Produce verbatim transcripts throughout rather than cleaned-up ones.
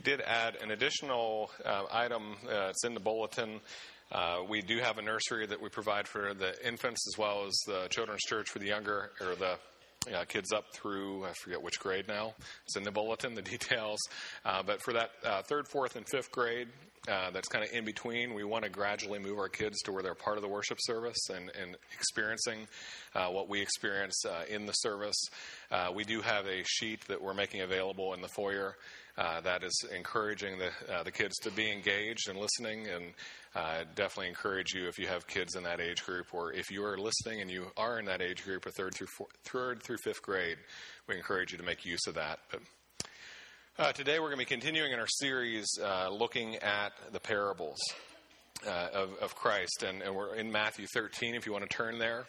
did add an additional uh, item. Uh, it's in the bulletin. Uh, we do have a nursery that we provide for the infants as well as the children's church for the younger, or the uh, kids up through, I forget which grade now. It's in the bulletin, the details. Uh, but for that uh, third, fourth, and fifth grade, uh, that's kind of in between, we want to gradually move our kids to where they're part of the worship service and, and experiencing uh, what we experience uh, in the service. Uh, we do have a sheet that we're making available in the foyer uh, that is encouraging the, uh, the kids to be engaged and listening, and uh, definitely encourage you if you have kids in that age group, or if you are listening and you are in that age group of third through fourth, third through fifth grade, we encourage you to make use of that. But uh, today we're going to be continuing in our series uh, looking at the parables uh, of, of Christ, and, and we're in Matthew thirteen if you want to turn there.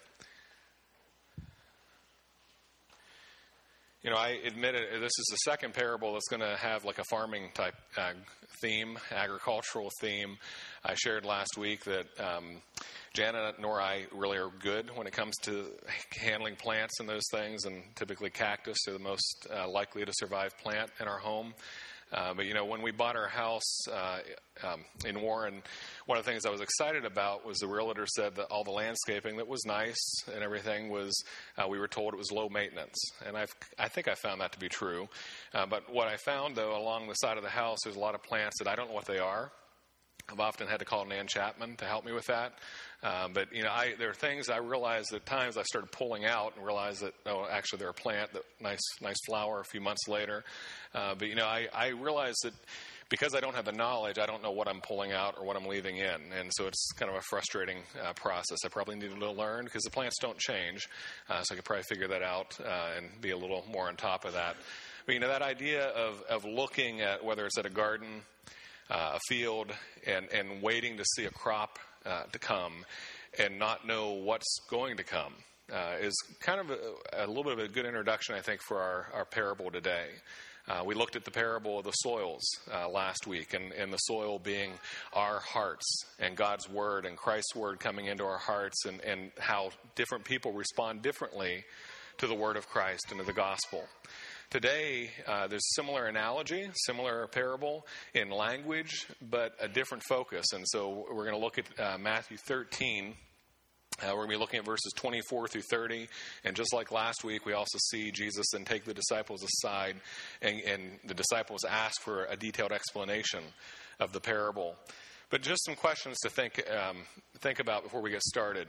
You know, I admit it, this is the second parable that's going to have like a farming type uh, theme, agricultural theme. I shared last week that um, Janet nor I really are good when it comes to handling plants and those things, and typically cactus are the most uh, likely to survive plant in our home. Uh, but, you know, when we bought our house uh, um, in Warren, one of the things I was excited about was the realtor said that all the landscaping that was nice and everything was, uh, we were told it was low maintenance. And I've, I think I found that to be true. Uh, but what I found, though, along the side of the house, there's a lot of plants that I don't know what they are. I've often had to call Nan Chapman to help me with that. Uh, but, you know, I, there are things I realized at times I started pulling out and realized that, oh, actually they're a plant, that nice nice flower a few months later. Uh, but, you know, I, I realized that because I don't have the knowledge, I don't know what I'm pulling out or what I'm leaving in. And so it's kind of a frustrating uh, process. I probably needed to learn because the plants don't change. Uh, so I could probably figure that out uh, and be a little more on top of that. But, you know, that idea of, of looking at whether it's at a garden, Uh, a field, and, and waiting to see a crop uh, to come and not know what's going to come uh, is kind of a, a little bit of a good introduction, I think, for our, our parable today. Uh, we looked at the parable of the soils uh, last week, and, and the soil being our hearts and God's Word and Christ's Word coming into our hearts, and, and how different people respond differently to the Word of Christ and to the gospel. Today, uh, there's similar analogy, similar parable in language, but a different focus. And so we're going to look at uh, Matthew thirteen. Uh, we're going to be looking at verses twenty-four through thirty. And just like last week, we also see Jesus then take the disciples aside, and, and the disciples ask for a detailed explanation of the parable. But just some questions to think um, think about before we get started.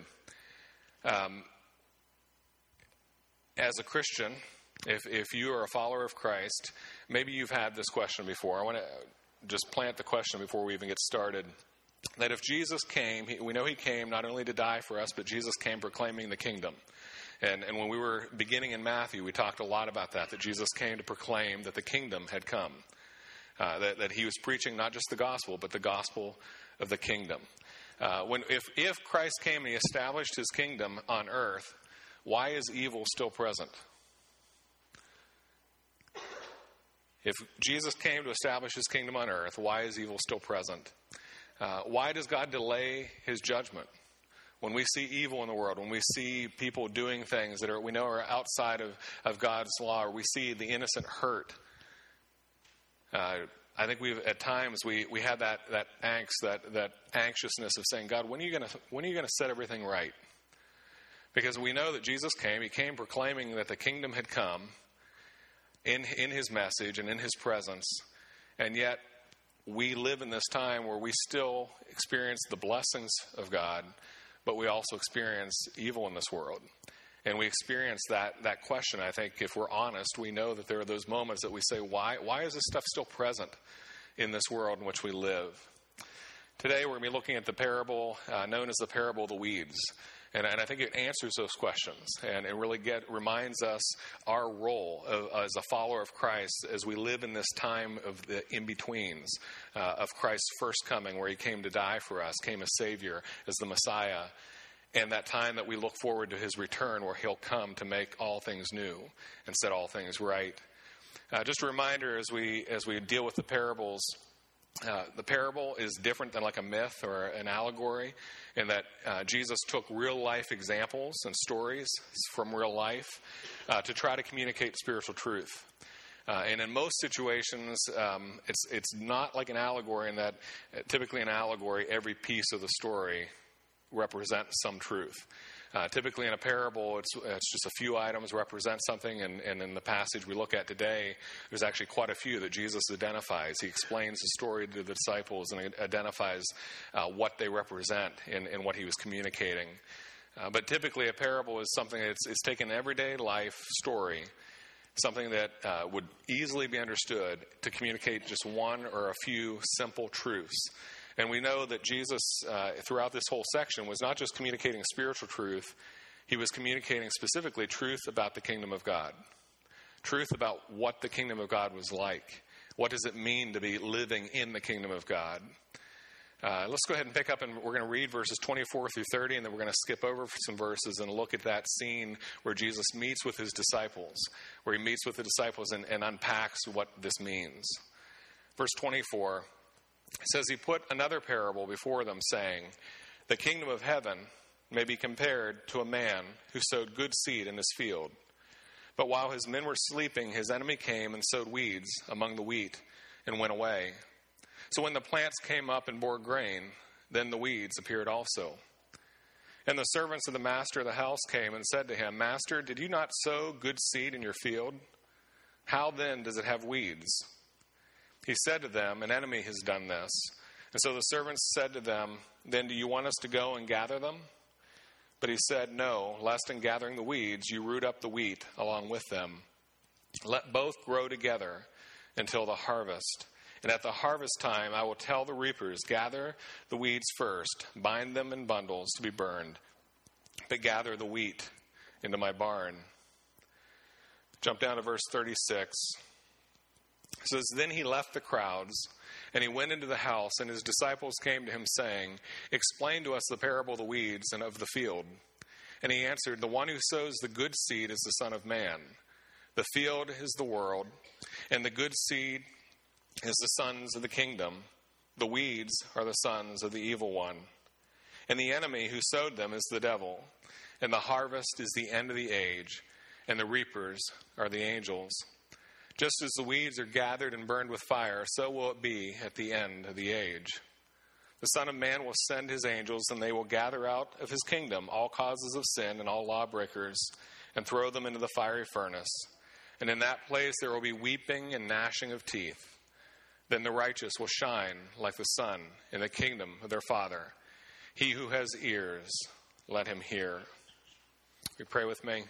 Um, as a Christian, If if you are a follower of Christ, maybe you've had this question before. I want to just plant the question before we even get started. That if Jesus came, he, we know he came not only to die for us, but Jesus came proclaiming the kingdom. And, and when we were beginning in Matthew, we talked a lot about that, that Jesus came to proclaim that the kingdom had come. Uh, that, that he was preaching not just the gospel, but the gospel of the kingdom. Uh, when if, if Christ came and he established his kingdom on earth, why is evil still present? If Jesus came to establish his kingdom on earth, why is evil still present? Uh, why does God delay his judgment? When we see evil in the world, when we see people doing things that are, we know are outside of, of God's law, or we see the innocent hurt, uh, I think we've at times we, we had that, that angst, that, that anxiousness of saying, God, when are you going to when are you going to set everything right? Because we know that Jesus came, he came proclaiming that the kingdom had come, in in his message and in his presence, and yet we live in this time where we still experience the blessings of God, but we also experience evil in this world. And we experience that that question. I think if we're honest, we know that there are those moments that we say, why why is this stuff still present in this world in which we live? Today we're going to be looking at the parable uh, known as the parable of the weeds. And, and I think it answers those questions, and it really get, reminds us our role of, as a follower of Christ as we live in this time of the in-betweens uh, of Christ's first coming, where he came to die for us, came as Savior, as the Messiah, and that time that we look forward to his return, where he'll come to make all things new and set all things right. Uh, just a reminder as we as we deal with the parables. Uh, the parable is different than like a myth or an allegory, in that uh, Jesus took real-life examples and stories from real life uh, to try to communicate spiritual truth. Uh, and in most situations, um, it's it's not like an allegory in that uh, typically in an allegory, every piece of the story represents some truth. Uh, typically in a parable, it's, it's just a few items represent something, and, and in the passage we look at today, there's actually quite a few that Jesus identifies. He explains the story to the disciples and identifies uh, what they represent in, in what he was communicating. Uh, but typically a parable is something that's it's taken an everyday life story, something that uh, would easily be understood to communicate just one or a few simple truths. And we know that Jesus, uh, throughout this whole section, was not just communicating spiritual truth, he was communicating specifically truth about the kingdom of God. Truth about what the kingdom of God was like. What does it mean to be living in the kingdom of God? Uh, let's go ahead and pick up, and we're going to read verses twenty-four through thirty, and then we're going to skip over some verses and look at that scene where Jesus meets with his disciples, where he meets with the disciples and, and unpacks what this means. Verse twenty-four. It says, he put another parable before them, saying, the kingdom of heaven may be compared to a man who sowed good seed in his field. But while his men were sleeping, his enemy came and sowed weeds among the wheat and went away. So when the plants came up and bore grain, then the weeds appeared also. And the servants of the master of the house came and said to him, Master, did you not sow good seed in your field? How then does it have weeds? He said to them, an enemy has done this. And so the servants said to them, then do you want us to go and gather them? But he said, no, lest in gathering the weeds you root up the wheat along with them. Let both grow together until the harvest. And at the harvest time I will tell the reapers, gather the weeds first, bind them in bundles to be burned, but gather the wheat into my barn. Jump down to verse thirty-six. It says, then he left the crowds, and he went into the house, and his disciples came to him, saying, explain to us the parable of the weeds and of the field. And he answered, the one who sows the good seed is the Son of Man. The field is the world, and the good seed is the sons of the kingdom. The weeds are the sons of the evil one. And the enemy who sowed them is the devil. And the harvest is the end of the age, and the reapers are the angels. Just as the weeds are gathered and burned with fire, so will it be at the end of the age. The Son of Man will send his angels, and they will gather out of his kingdom all causes of sin and all lawbreakers, and throw them into the fiery furnace. And in that place there will be weeping and gnashing of teeth. Then the righteous will shine like the sun in the kingdom of their Father. He who has ears, let him hear. You pray with me.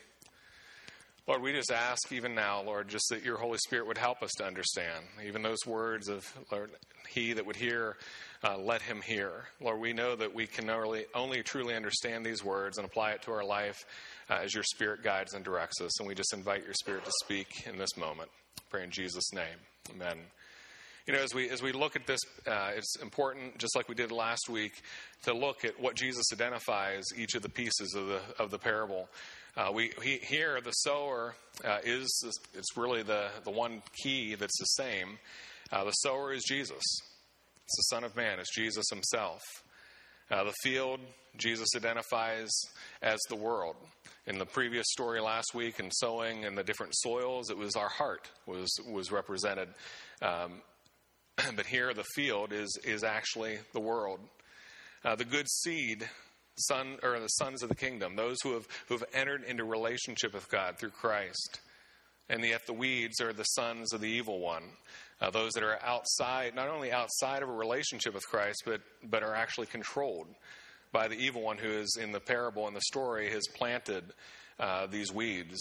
Lord, we just ask even now, Lord, just that your Holy Spirit would help us to understand. Even those words of, Lord, he that would hear, uh, let him hear. Lord, we know that we can only, only truly understand these words and apply it to our life uh, as your Spirit guides and directs us. And we just invite your Spirit to speak in this moment. Pray in Jesus' name. Amen. You know, as we as we look at this, uh, it's important, just like we did last week, to look at what Jesus identifies each of the pieces of the of the parable. Uh, we he, here the sower uh, is it's really the the one key that's the same. Uh, the sower is Jesus. It's the Son of Man. It's Jesus himself. Uh, the field Jesus identifies as the world. In the previous story last week, in sowing and the different soils, it was our heart was was represented. Um, But here the field is is actually the world. Uh, the good seed, son or the sons of the kingdom, those who have who have entered into relationship with God through Christ. And yet the weeds are the sons of the evil one, uh, those that are outside, not only outside of a relationship with Christ, but but are actually controlled by the evil one who is in the parable and the story has planted uh, these weeds.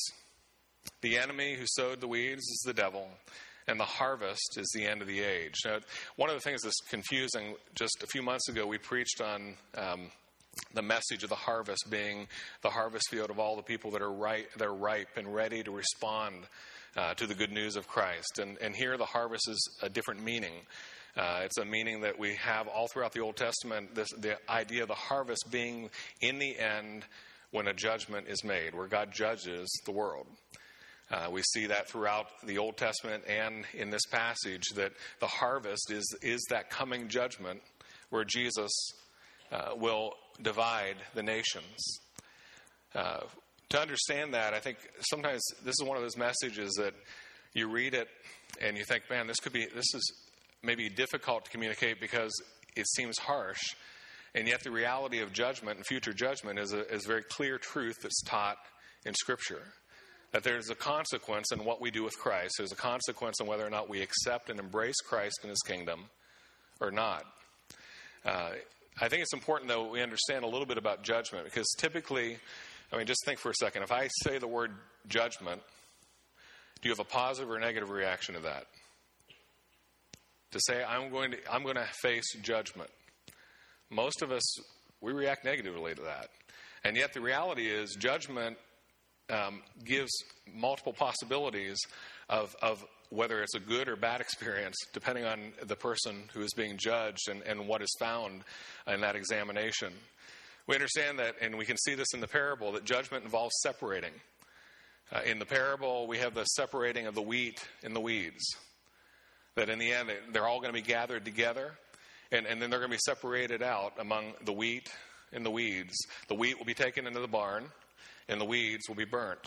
The enemy who sowed the weeds is the devil. And the harvest is the end of the age. Now, one of the things that's confusing, just a few months ago, we preached on um, the message of the harvest being the harvest field of all the people that are ripe, that are ripe and ready to respond uh, to the good news of Christ. And, and here the harvest is a different meaning. Uh, it's a meaning that we have all throughout the Old Testament, this, the idea of the harvest being in the end when a judgment is made, where God judges the world. Uh, we see that throughout the Old Testament and in this passage that the harvest is is that coming judgment where Jesus uh, will divide the nations. Uh, to understand that, I think sometimes this is one of those messages that you read it and you think, man, this could be, this is maybe difficult to communicate because it seems harsh. And yet the reality of judgment and future judgment is a, is very clear truth that's taught in Scripture. That there's a consequence in what we do with Christ. There's a consequence in whether or not we accept and embrace Christ and His kingdom or not. Uh, I think it's important, though, we understand a little bit about judgment, because typically, I mean, just think for a second. If I say the word judgment, do you have a positive or negative reaction to that? To say, I'm going to, I'm going to face judgment. Most of us, we react negatively to that. And yet the reality is judgment um, gives multiple possibilities of, of whether it's a good or bad experience, depending on the person who is being judged and, and what is found in that examination. We understand that, and we can see this in the parable, that judgment involves separating. Uh, in the parable, we have the separating of the wheat and the weeds. That in the end, they're all going to be gathered together. And, and then they're going to be separated out among the wheat and the weeds. The wheat will be taken into the barn, and the weeds will be burnt.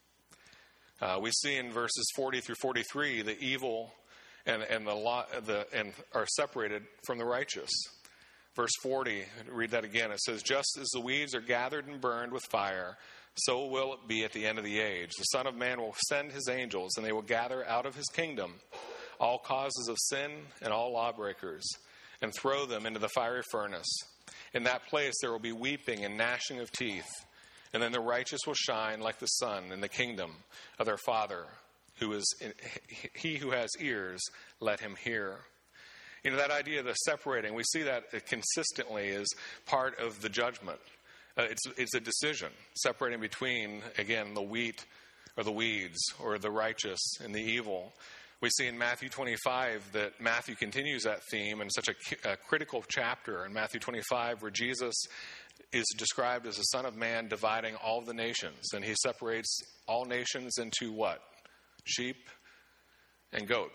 Uh, we see in verses forty through forty-three the evil and and the, law, the and are separated from the righteous. Verse forty, read that again. It says, "Just as the weeds are gathered and burned with fire, so will it be at the end of the age. The Son of Man will send His angels, and they will gather out of His kingdom all causes of sin and all lawbreakers, and throw them into the fiery furnace. In that place there will be weeping and gnashing of teeth. And then the righteous will shine like the sun in the kingdom of their Father, who is in, he who has ears, let him hear." You know, that idea of the separating, we see that consistently as part of the judgment. Uh, it's, it's a decision, separating between, again, the wheat or the weeds, or the righteous and the evil. We see in Matthew twenty-five that Matthew continues that theme in such a, a critical chapter in Matthew twenty-five, where Jesus is described as the Son of Man dividing all the nations. And He separates all nations into what? Sheep and goats.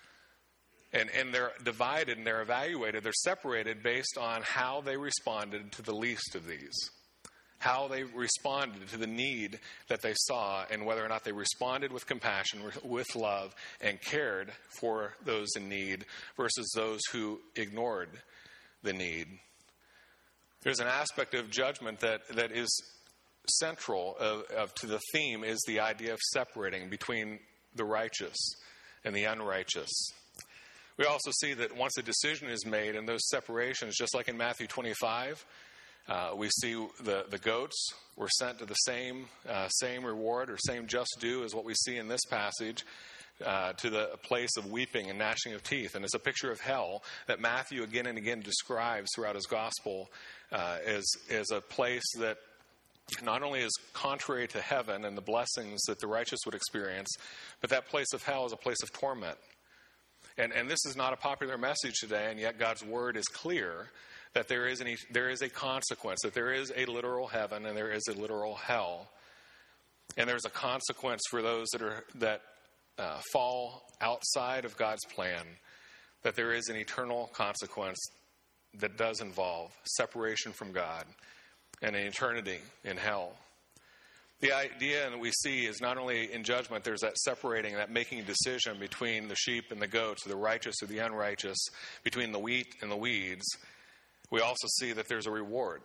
And, and they're divided and they're evaluated. They're separated based on how they responded to the least of these. How they responded to the need that they saw, and whether or not they responded with compassion, with love, and cared for those in need versus those who ignored the need. There's an aspect of judgment that, that is central of, of, to the theme, is the idea of separating between the righteous and the unrighteous. We also see that once a decision is made in those separations, just like in Matthew twenty-five, Uh, we see the, the goats were sent to the same uh, same reward or same just due as what we see in this passage, uh, to the place of weeping and gnashing of teeth. And it's a picture of hell that Matthew again and again describes throughout his gospel uh, as, as a place that not only is contrary to heaven and the blessings that the righteous would experience, but that place of hell is a place of torment. And, and this is not a popular message today, and yet God's word is clear that there is, an, there is a consequence, that there is a literal heaven and there is a literal hell. And there's a consequence for those that are that uh, fall outside of God's plan, that there is an eternal consequence that does involve separation from God and an eternity in hell. The idea that we see is not only in judgment, there's that separating, that making a decision between the sheep and the goats, the righteous or the unrighteous, between the wheat and the weeds. We also see that there's a reward.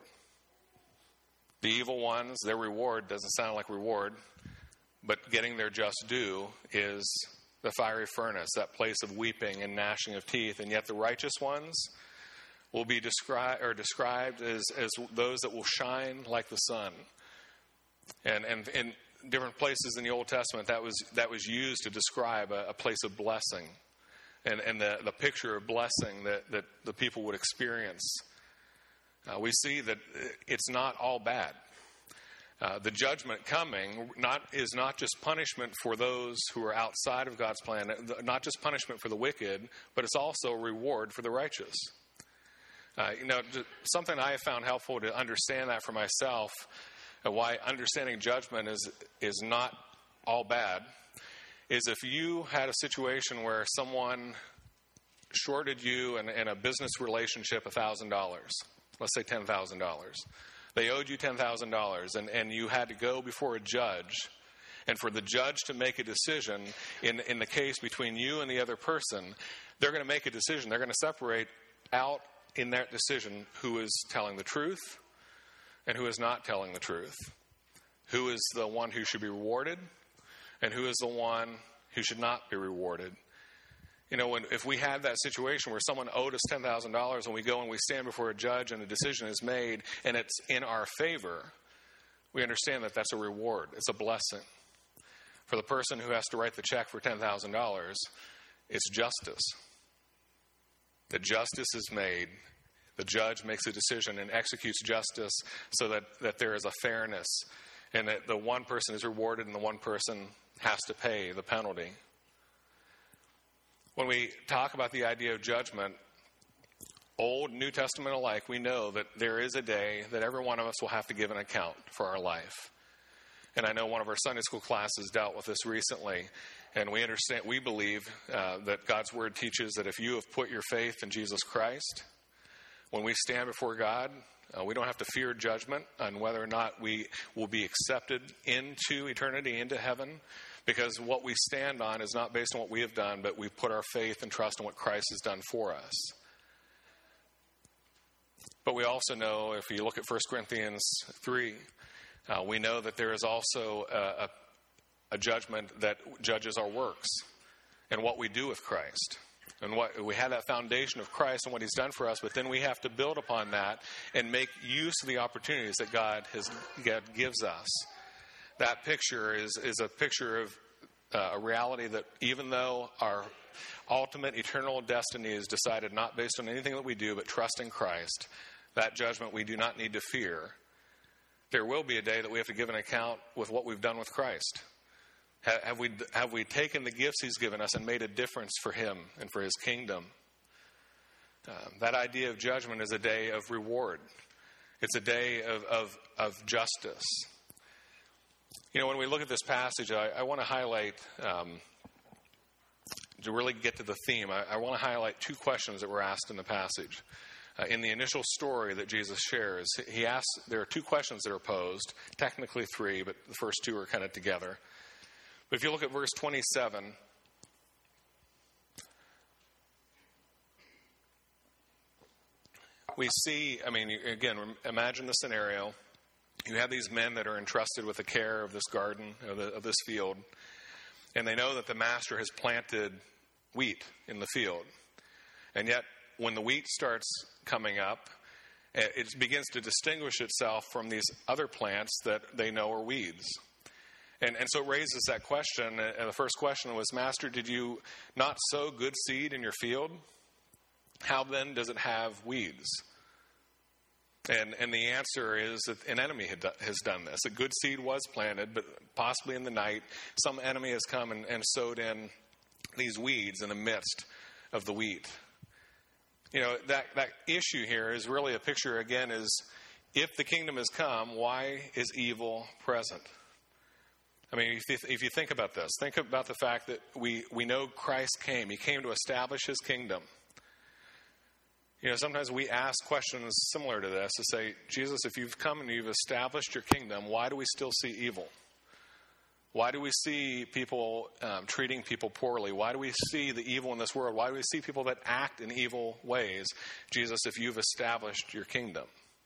The evil ones, their reward doesn't sound like reward, but getting their just due is the fiery furnace, that place of weeping and gnashing of teeth. And yet the righteous ones will be described or described as, as those that will shine like the sun. And and in different places in the Old Testament, that was that was used to describe a, a place of blessing, and and the, the picture of blessing that, that the people would experience. Uh, we see that it's not all bad. Uh, the judgment coming not is not just punishment for those who are outside of God's plan, not just punishment for the wicked, but it's also a reward for the righteous. Uh, you know, something I have found helpful to understand that for myself, and why understanding judgment is is not all bad, is if you had a situation where someone shorted you in, in a business relationship one thousand dollars, let's say ten thousand dollars. They owed you ten thousand dollars, and, and you had to go before a judge And for the judge to make a decision in, in the case between you and the other person, they're going to make a decision. They're going to separate out in that decision who is telling the truth and who is not telling the truth. Who is the one who should be rewarded and who is the one who should not be rewarded. You know, when, if we had that situation where someone owed us ten thousand dollars and we go and we stand before a judge and a decision is made and it's in our favor, we understand that that's a reward. It's a blessing. For the person who has to write the check for ten thousand dollars, it's justice. The justice is made. The judge makes a decision and executes justice so that, that there is a fairness and that the one person is rewarded and the one person has to pay the penalty. When we talk about the idea of judgment, Old, New Testament alike, we know that there is a day that every one of us will have to give an account for our life. And I know one of our Sunday school classes dealt with this recently, and we understand, we believe uh, that God's Word teaches that if you have put your faith in Jesus Christ, when we stand before God, uh, we don't have to fear judgment on whether or not we will be accepted into eternity, into heaven. Because what we stand on is not based on what we have done, but we put our faith and trust in what Christ has done for us. But we also know, if you look at First Corinthians three, uh, we know that there is also a, a, a judgment that judges our works and what we do with Christ. And what we have that foundation of Christ and what He's done for us, but then we have to build upon that and make use of the opportunities that God has God gives us. That picture is, is a picture of uh, a reality that even though our ultimate eternal destiny is decided not based on anything that we do, but trust in Christ, that judgment we do not need to fear. There will be a day that we have to give an account with what we've done with Christ. Have, have we have we taken the gifts He's given us and made a difference for Him and for His kingdom? Uh, that idea of judgment is a day of reward. It's a day of, of, of justice. You know, when we look at this passage, I, I want to highlight, um, to really get to the theme, I, I want to highlight two questions that were asked in the passage. Uh, in the initial story that Jesus shares, he asks, there are two questions that are posed, technically three, but the first two are kind of together. But if you look at verse twenty-seven, we see, I mean, again, imagine the scenario. You have these men that are entrusted with the care of this garden, of, the, of this field, and they know that the master has planted wheat in the field. And yet, when the wheat starts coming up, it begins to distinguish itself from these other plants that they know are weeds. And, and so it raises that question, and the first question was, Master, did you not sow good seed in your field? How then does it have weeds? And and the answer is that an enemy had do, has done this. A good seed was planted, but possibly in the night, some enemy has come and, and sowed in these weeds in the midst of the wheat. You know, that, that issue here is really a picture, again, is if the kingdom has come, why is evil present? I mean, if you, if you think about this, think about the fact that we, we know Christ came. He came to establish His kingdom. You know, sometimes we ask questions similar to this to say, Jesus, if you've come and you've established your kingdom, why do we still see evil? Why do we see people um, treating people poorly? Why do we see the evil in this world? Why do we see people that act in evil ways? Jesus, if you've established your kingdom.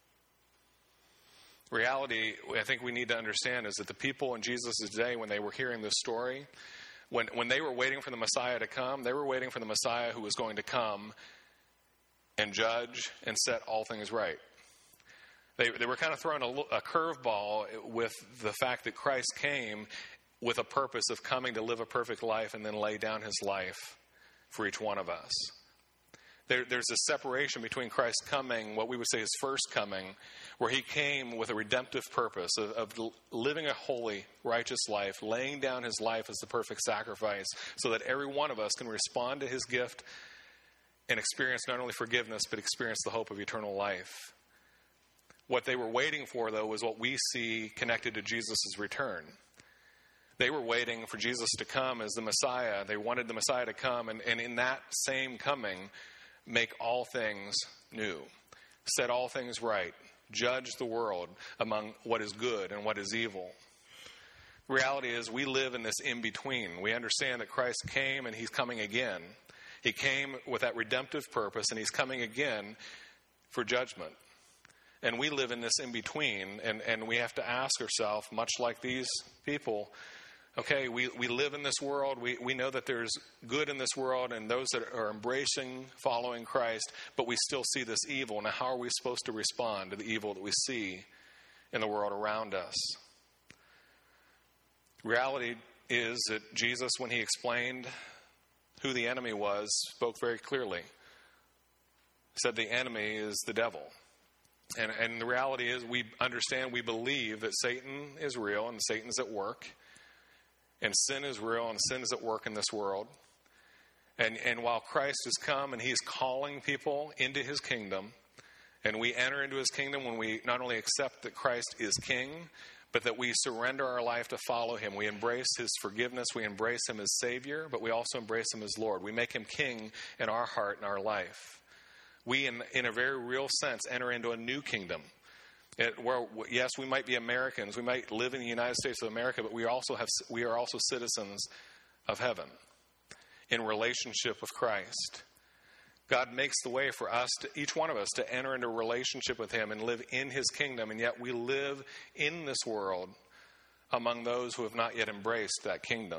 Reality, I think we need to understand, is that the people in Jesus' day, when they were hearing this story, when, when they were waiting for the Messiah to come, they were waiting for the Messiah who was going to come and judge and set all things right. They, they were kind of throwing a, a curveball with the fact that Christ came with a purpose of coming to live a perfect life and then lay down His life for each one of us. There, there's a separation between Christ coming, what we would say His first coming, where He came with a redemptive purpose of, of living a holy, righteous life, laying down His life as the perfect sacrifice so that every one of us can respond to His gift and experience not only forgiveness, but experience the hope of eternal life. What they were waiting for, though, was what we see connected to Jesus' return. They were waiting for Jesus to come as the Messiah. They wanted the Messiah to come, and, and in that same coming, make all things new, set all things right, judge the world among what is good and what is evil. Reality is we live in this in-between. We understand that Christ came and he's coming again. He came with that redemptive purpose, and he's coming again for judgment. And we live in this in-between, and, and we have to ask ourselves, much like these people, okay, we, we live in this world. We, we know that there's good in this world and those that are embracing, following Christ, but we still see this evil. Now, how are we supposed to respond to the evil that we see in the world around us? Reality is that Jesus, when he explained who the enemy was, spoke very clearly. He said the enemy is the devil. And, and the reality is we understand, we believe that Satan is real and Satan's at work. And sin is real and sin is at work in this world. And, and while Christ has come and he's calling people into his kingdom, and we enter into his kingdom when we not only accept that Christ is king, but that we surrender our life to follow him. We embrace his forgiveness. We embrace him as Savior, but we also embrace him as Lord. We make him king in our heart and our life. We, in, in a very real sense, enter into a new kingdom. It, where, yes, we might be Americans. We might live in the United States of America, but we also have we are also citizens of heaven in relationship with Christ. God makes the way for us, to, each one of us, to enter into a relationship with him and live in his kingdom, and yet we live in this world among those who have not yet embraced that kingdom.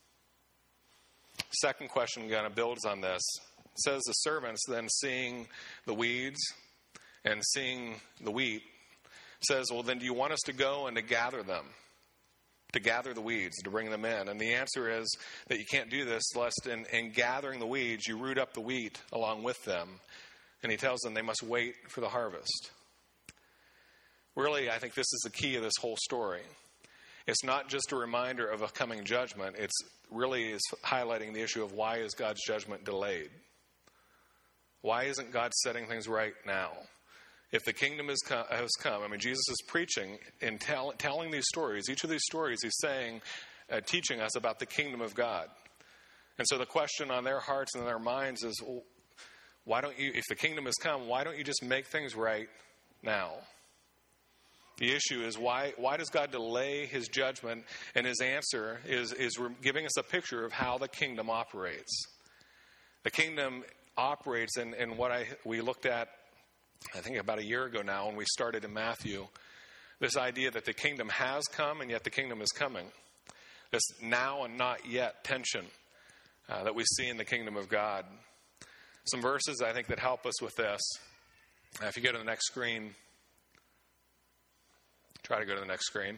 Second question kind of builds on this. It says the servants, then seeing the weeds and seeing the wheat, says, well, then do you want us to go and to gather them? To gather the weeds, to bring them in. And the answer is that you can't do this lest in, in gathering the weeds, you root up the wheat along with them. And he tells them they must wait for the harvest. Really, I think this is the key of this whole story. It's not just a reminder of a coming judgment. It's really is highlighting the issue of why is God's judgment delayed? Why isn't God setting things right now? If the kingdom has come, has come, I mean, Jesus is preaching and tell, telling these stories. Each of these stories, he's saying, uh, teaching us about the kingdom of God. And so the question on their hearts and their minds is, well, why don't you, if the kingdom has come, why don't you just make things right now? The issue is, why why does God delay his judgment? And his answer is, is giving us a picture of how the kingdom operates. The kingdom operates in, in what I we looked at, I think about a year ago now when we started in Matthew, this idea that the kingdom has come and yet the kingdom is coming. This now and not yet tension uh, that we see in the kingdom of God. Some verses I think that help us with this. Uh, if you go to the next screen, try to go to the next screen.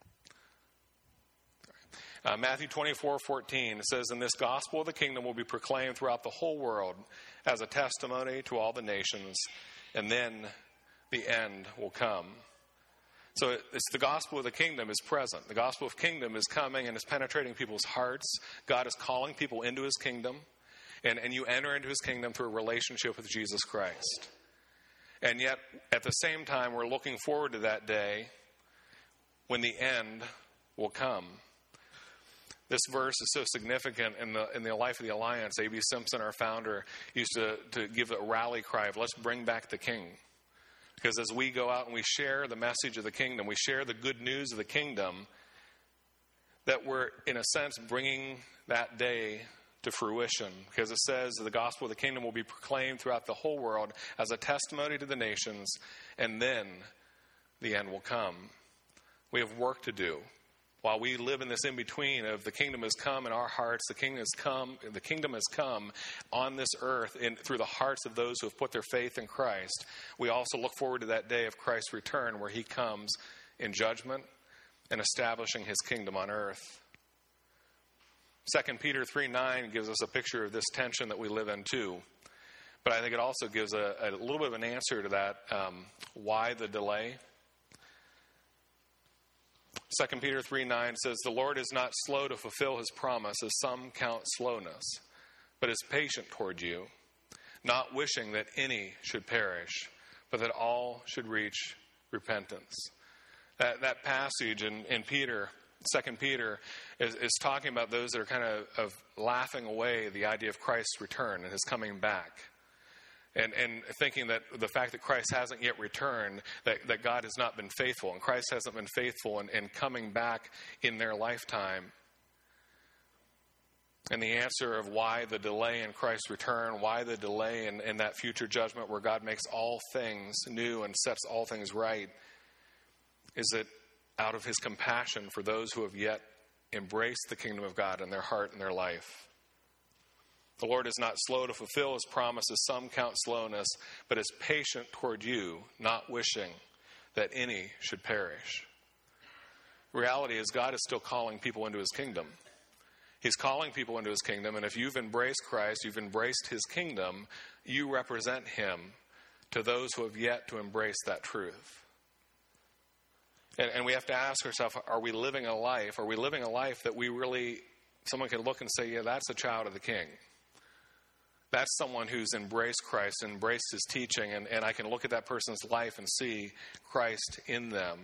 Uh, Matthew twenty-four fourteen, it says, and this gospel of the kingdom will be proclaimed throughout the whole world as a testimony to all the nations, and then the end will come. So it's the gospel of the kingdom is present. The gospel of kingdom is coming and is penetrating people's hearts. God is calling people into his kingdom, and, and you enter into his kingdom through a relationship with Jesus Christ. And yet, at the same time, we're looking forward to that day when the end will come. This verse is so significant in the in the life of the Alliance. A B Simpson, our founder, used to, to give a rally cry of, let's bring back the king. Because as we go out and we share the message of the kingdom, we share the good news of the kingdom, that we're, in a sense, bringing that day to fruition. Because it says the gospel of the kingdom will be proclaimed throughout the whole world as a testimony to the nations, and then the end will come. We have work to do. While we live in this in-between of the kingdom has come in our hearts, the kingdom has come, the kingdom has come on this earth in, through the hearts of those who have put their faith in Christ. We also look forward to that day of Christ's return where he comes in judgment and establishing his kingdom on earth. Second Peter three nine gives us a picture of this tension that we live in too. But I think it also gives a, a little bit of an answer to that, um, why the delay. Second Peter three nine says, the Lord is not slow to fulfill his promise, as some count slowness, but is patient toward you, not wishing that any should perish, but that all should reach repentance. That, that passage in, in Peter, Second Peter, is, is talking about those that are kind of, of laughing away the idea of Christ's return and his coming back. And, and thinking that the fact that Christ hasn't yet returned, that, that God has not been faithful, and Christ hasn't been faithful in, in coming back in their lifetime. And the answer of why the delay in Christ's return, why the delay in, in that future judgment where God makes all things new and sets all things right, is that out of his compassion for those who have yet embraced the kingdom of God in their heart and their life. The Lord is not slow to fulfill his promises, some count slowness, but is patient toward you, not wishing that any should perish. The reality is God is still calling people into his kingdom. He's calling people into his kingdom, and if you've embraced Christ, you've embraced his kingdom, you represent him to those who have yet to embrace that truth. And, and we have to ask ourselves, are we living a life, are we living a life that we really, someone can look and say, yeah, that's a child of the King. That's someone who's embraced Christ, embraced his teaching, and, and I can look at that person's life and see Christ in them.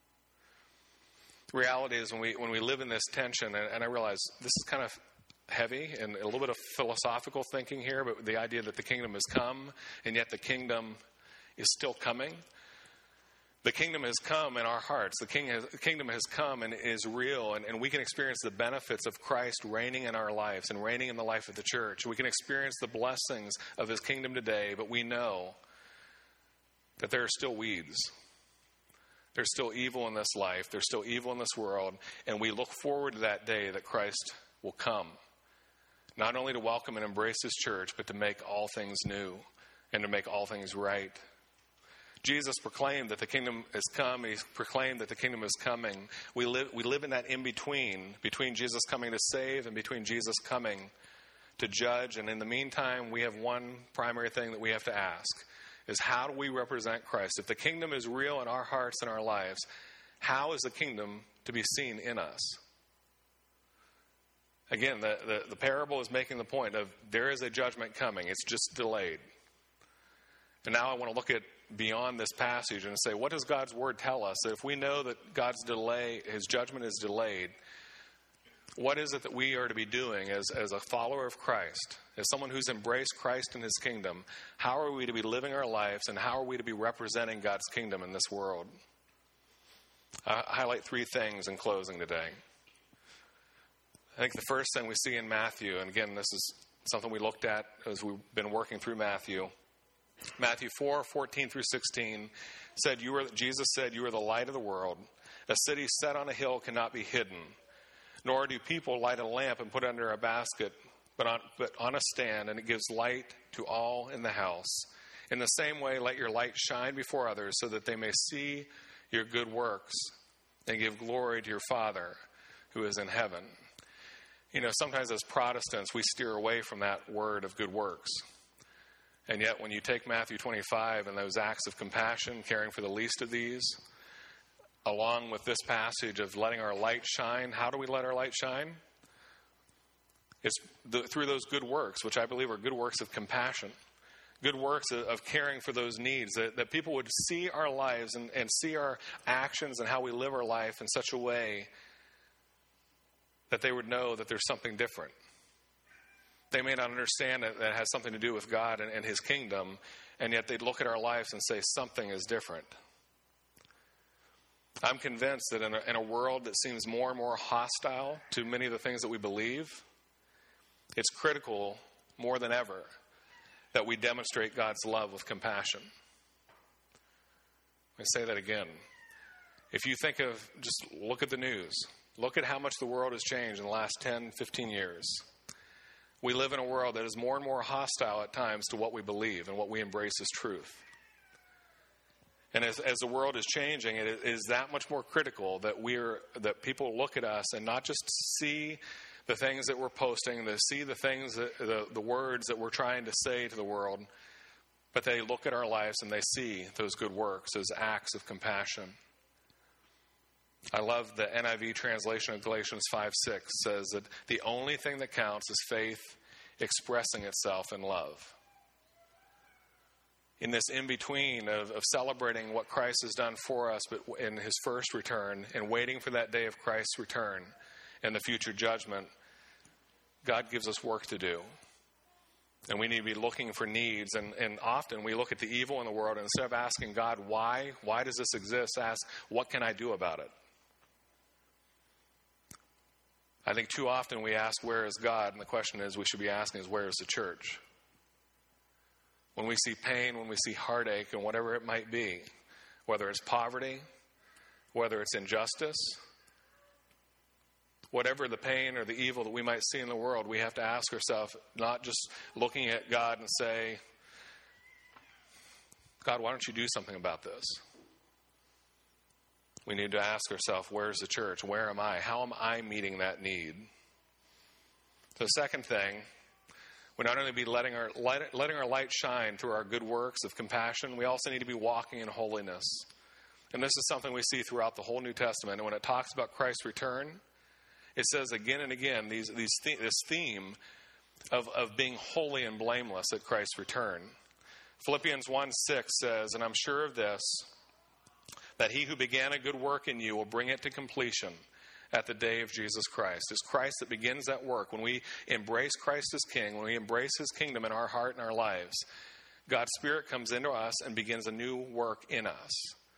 The reality is when we when we live in this tension, and, and I realize this is kind of heavy and a little bit of philosophical thinking here, but the idea that the kingdom has come, and yet the kingdom is still coming. The kingdom has come in our hearts. The, king has, the kingdom has come and is real, and, and we can experience the benefits of Christ reigning in our lives and reigning in the life of the church. We can experience the blessings of his kingdom today, but we know that there are still weeds. There's still evil in this life. There's still evil in this world, and we look forward to that day that Christ will come, not only to welcome and embrace his church, but to make all things new and to make all things right. Jesus proclaimed that the kingdom has come. He proclaimed that the kingdom is coming. We live, we live in that in-between, between Jesus coming to save and between Jesus coming to judge. And in the meantime, we have one primary thing that we have to ask, is how do we represent Christ? If the kingdom is real in our hearts and our lives, how is the kingdom to be seen in us? Again, the, the, the parable is making the point of there is a judgment coming. It's just delayed. And now I want to look at beyond this passage and say, what does God's word tell us? That if we know that God's delay, his judgment is delayed, what is it that we are to be doing as, as a follower of Christ, as someone who's embraced Christ and his kingdom? How are we to be living our lives, and how are we to be representing God's kingdom in this world? I highlight three things in closing today. I think the first thing we see in Matthew, and again, this is something we looked at as we've been working through Matthew. Matthew four, fourteen through sixteen said, "You are Jesus said, you are the light of the world. A city set on a hill cannot be hidden, nor do people light a lamp and put it under a basket, but on, but on a stand, and it gives light to all in the house. In the same way, let your light shine before others, so that they may see your good works and give glory to your Father who is in heaven." You know, sometimes as Protestants, we steer away from that word of good works. And yet when you take Matthew twenty-five and those acts of compassion, caring for the least of these, along with this passage of letting our light shine, how do we let our light shine? It's the, through those good works, which I believe are good works of compassion, good works of, of caring for those needs, that, that people would see our lives and, and see our actions and how we live our life in such a way that they would know that there's something different. They may not understand that that has something to do with God and, and his kingdom, and yet they'd look at our lives and say something is different. I'm convinced that in a, in a world that seems more and more hostile to many of the things that we believe, it's critical more than ever that we demonstrate God's love with compassion. Let me say that again. If you think of, just look at the news. Look at how much the world has changed in the last ten, fifteen years. We live in a world that is more and more hostile at times to what we believe and what we embrace as truth. And as, as the world is changing, it is that much more critical that we're that people look at us and not just see the things that we're posting, they see the things, that, the, the words that we're trying to say to the world, but they look at our lives and they see those good works, those acts of compassion. I love the N I V translation of Galatians five six says that the only thing that counts is faith expressing itself in love. In this in-between of, of celebrating what Christ has done for us but in his first return and waiting for that day of Christ's return and the future judgment, God gives us work to do. And we need to be looking for needs. And, and often we look at the evil in the world, and instead of asking God, why? Why does this exist? Ask, what can I do about it? I think too often we ask, where is God? And the question is, we should be asking is, where is the church? When we see pain, when we see heartache, and whatever it might be, whether it's poverty, whether it's injustice, whatever the pain or the evil that we might see in the world, we have to ask ourselves, not just looking at God and say, God, why don't you do something about this? We need to ask ourselves, where's the church? Where am I? How am I meeting that need? So the second thing, we not only be letting our, letting our light shine through our good works of compassion, we also need to be walking in holiness. And this is something we see throughout the whole New Testament. And when it talks about Christ's return, it says again and again these, these th- this theme of, of being holy and blameless at Christ's return. Philippians one six says, and I'm sure of this, that he who began a good work in you will bring it to completion at the day of Jesus Christ. It's Christ that begins that work. When we embrace Christ as King, when we embrace his kingdom in our heart and our lives, God's Spirit comes into us and begins a new work in us.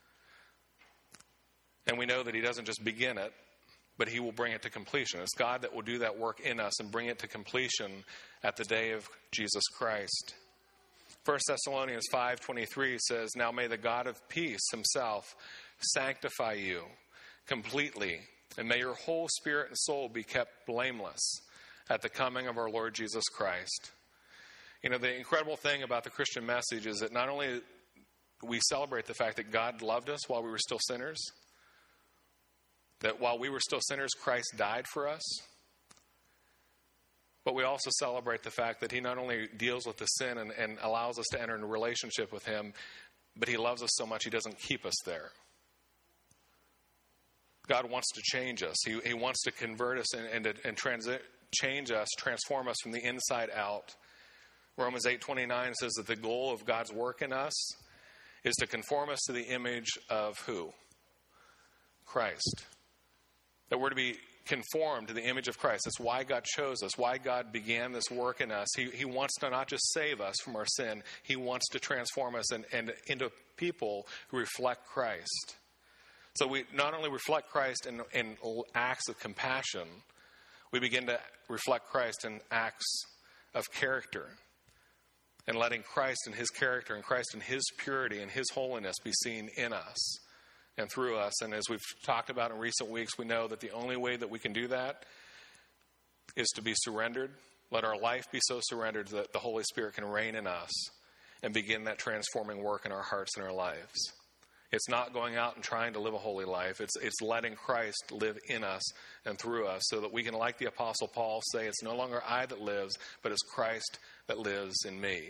And we know that he doesn't just begin it, but he will bring it to completion. It's God that will do that work in us and bring it to completion at the day of Jesus Christ. First Thessalonians five twenty-three says, now may the God of peace himself sanctify you completely, and may your whole spirit and soul be kept blameless at the coming of our Lord Jesus Christ. You know, the incredible thing about the Christian message is that not only we celebrate the fact that God loved us while we were still sinners, that while we were still sinners, Christ died for us. But we also celebrate the fact that he not only deals with the sin and, and allows us to enter into a relationship with him, but he loves us so much he doesn't keep us there. God wants to change us. He, he wants to convert us and, and, and transi- change us, transform us from the inside out. Romans eight twenty-nine says that the goal of God's work in us is to conform us to the image of who? Christ. That we're to be conformed to the image of Christ. That's why God chose us, why God began this work in us. He, he wants to not just save us from our sin, he wants to transform us and, and into people who reflect Christ. So we not only reflect Christ in, in acts of compassion, we begin to reflect Christ in acts of character. And letting Christ and his character and Christ and his purity and his holiness be seen in us and through us. And as we've talked about in recent weeks, we know that the only way that we can do that is to be surrendered. Let our life be so surrendered that the Holy Spirit can reign in us and begin that transforming work in our hearts and our lives. It's not going out and trying to live a holy life. It's, it's letting Christ live in us and through us so that we can, like the Apostle Paul, say, it's no longer I that lives, but it's Christ that lives in me.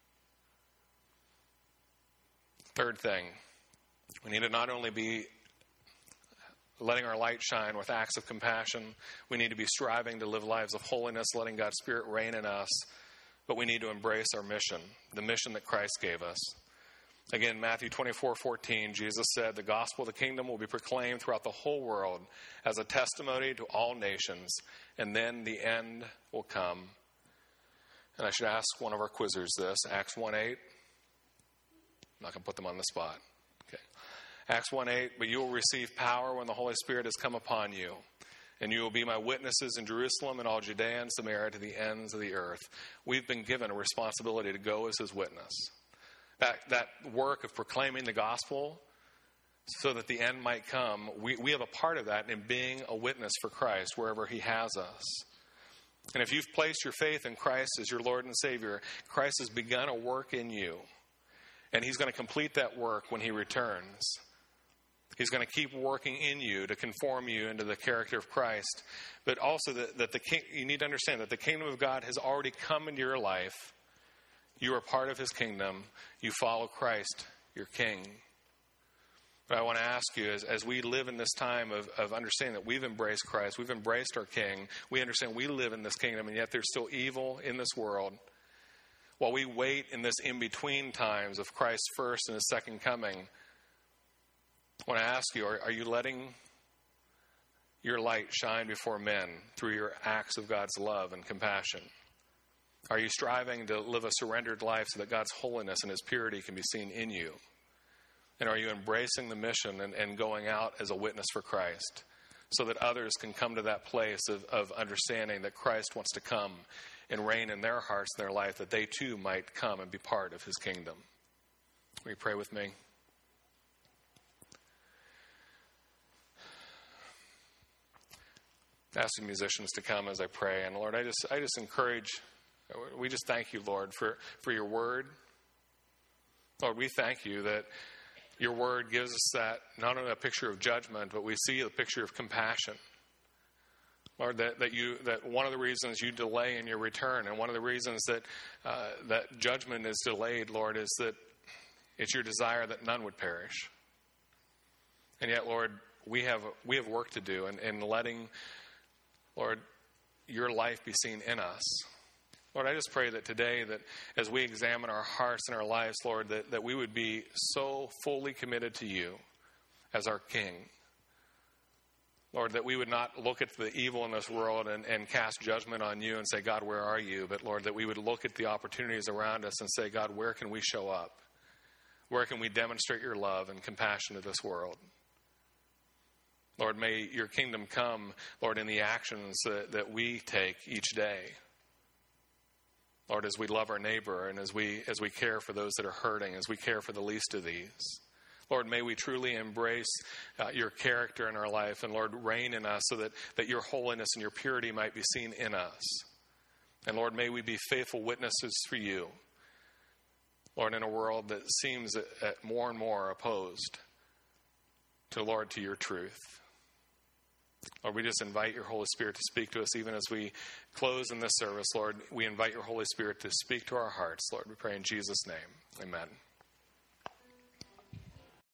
Third thing, we need to not only be letting our light shine with acts of compassion, we need to be striving to live lives of holiness, letting God's Spirit reign in us, but we need to embrace our mission, the mission that Christ gave us. Again, Matthew twenty-four fourteen, Jesus said, the gospel of the kingdom will be proclaimed throughout the whole world as a testimony to all nations, and then the end will come. And I should ask one of our quizzers this, Acts one eight. I'm not going to put them on the spot. Okay. Acts one eight, but you will receive power when the Holy Spirit has come upon you, and you will be my witnesses in Jerusalem and all Judea and Samaria to the ends of the earth. We've been given a responsibility to go as his witness. That, that work of proclaiming the gospel so that the end might come, we, we have a part of that in being a witness for Christ wherever he has us. And if you've placed your faith in Christ as your Lord and Savior, Christ has begun a work in you. And he's going to complete that work when he returns. He's going to keep working in you to conform you into the character of Christ. But also that, that the king, you need to understand that the kingdom of God has already come into your life. You are part of his kingdom. You follow Christ, your King. But I want to ask you, as, as we live in this time of, of understanding that we've embraced Christ, we've embraced our King, we understand we live in this kingdom, and yet there's still evil in this world. While we wait in this in-between times of Christ's first and his second coming, I want to ask you, are, are you letting your light shine before men through your acts of God's love and compassion? Are you striving to live a surrendered life so that God's holiness and his purity can be seen in you? And are you embracing the mission and, and going out as a witness for Christ so that others can come to that place of, of understanding that Christ wants to come and reign in their hearts and their life, that they too might come and be part of his kingdom? Will you pray with me? Ask the musicians to come as I pray. And Lord, I just I just encourage, we just thank you, Lord, for, for your word. Lord, we thank you that your word gives us that, not only a picture of judgment, but we see a picture of compassion. Lord, that, that you that one of the reasons you delay in your return, and one of the reasons that uh, that judgment is delayed, Lord, is that it's your desire that none would perish. And yet, Lord, we have we have work to do in, in letting, Lord, your life be seen in us. Lord, I just pray that today, that as we examine our hearts and our lives, Lord, that, that we would be so fully committed to you as our King. Lord, that we would not look at the evil in this world and, and cast judgment on you and say, God, where are you? But Lord, that we would look at the opportunities around us and say, God, where can we show up? Where can we demonstrate your love and compassion to this world? Lord, may your kingdom come, Lord, in the actions that, that we take each day. Lord, as we love our neighbor and as we as we care for those that are hurting, as we care for the least of these. Lord, may we truly embrace uh, your character in our life, and Lord, reign in us so that, that your holiness and your purity might be seen in us. And Lord, may we be faithful witnesses for you, Lord, in a world that seems at, at more and more opposed to, Lord, to your truth. Lord, we just invite your Holy Spirit to speak to us even as we close in this service. Lord, we invite your Holy Spirit to speak to our hearts. Lord, we pray in Jesus' name. Amen.